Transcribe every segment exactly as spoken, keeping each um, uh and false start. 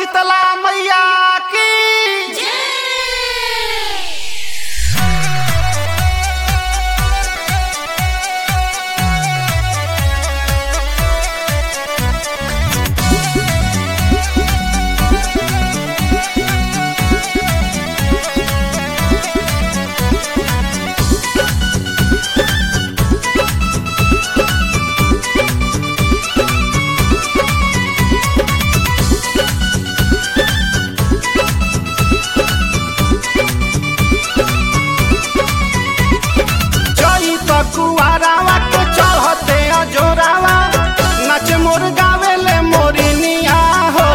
शीतला मैया की कुआरावा के चढ़ते अजोरावा नाच मोर गावेले मोरिनिया हो।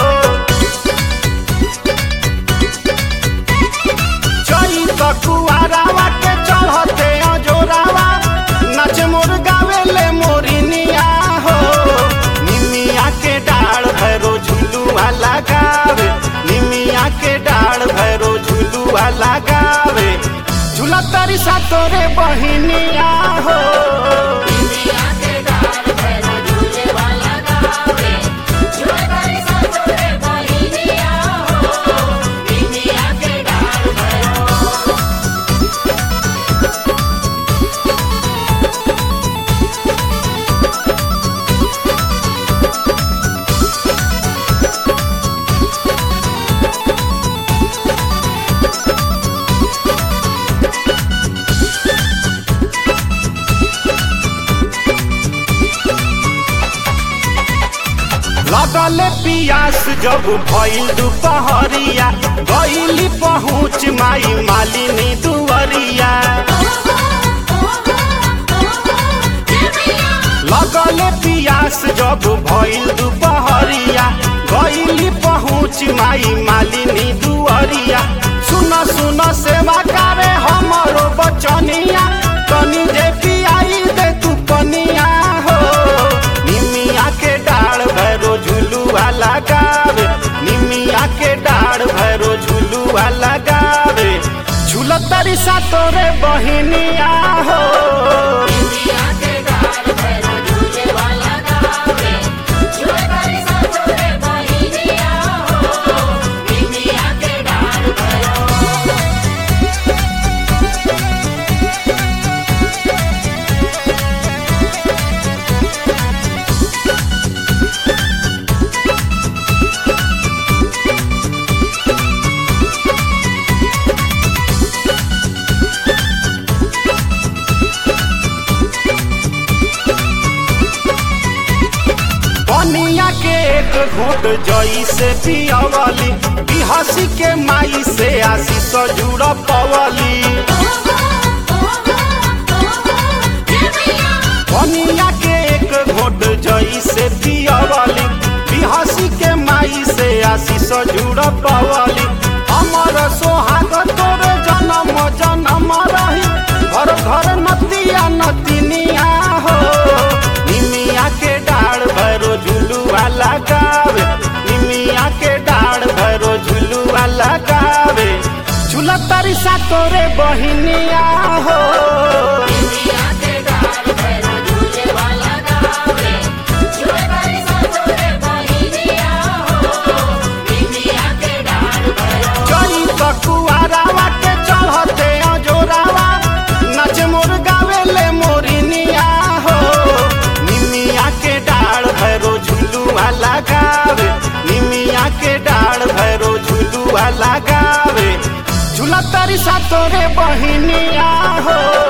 चैत कुआरावा के चढ़ते अजोरावा नाच मोर गावेले मोरिनिया हो। निमिया के डाढ़ भैरो झुलुआ लगावे, निमिया के डाढ़ भैरो झुलुआ लगावे। झूला तारी सा तोरे बहिनिया हो। लगले पियास जब भइल दुपहरिया, गइली पहुँच माई मालिनी दुअरिया। लगले पियास जब भइल दुपहरिया, गइली पहुँच माई मालिनी दुअरिया। सुन सुन सेवा करे हमरो बचनिया, तनी दे पियाई दे तू पनिया हो। निमिया के डाढ़ भैरो झुलुआ लगावे, निमिया के डाढ़ भैरो झुलुआ लगावे। झूलतरी सा तोरे बहिनिया हो। पनिया के एक घूट जई से पियवली, बिहसी के माई से आशीष जुड़ पवली। पनिया के एक घूट जई से पियवली, बिहसी के माई से आशीष जुड़ पवली। हमर सोहाग तोर जन्म जन्म रही, घर घर नतिया नतिनिया हो। निमिया के डाढ़ भैरो झुलुआ लगावे, निमिया के डाढ़ भैरो झुलुआ लगावे। झूलतरी सा तोरे बहिनिया हो। चैत कुआरावा के चढ़ते अजोरावा नाच मोर गावेले मोरिनिया हो। निमिया के डाढ़ भैरो झुलुआ लगावे, निमिया के डाढ़ भैरो झुलुआ लगावे। झूलतरी सा तोरे बहिनिया हो।